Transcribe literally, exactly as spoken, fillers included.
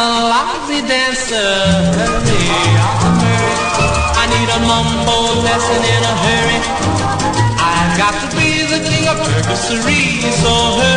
a lousy dancer. Hurry, hurry. I need a mambo lesson in a hurry. I've got to be the king of Purgatory, so hurry.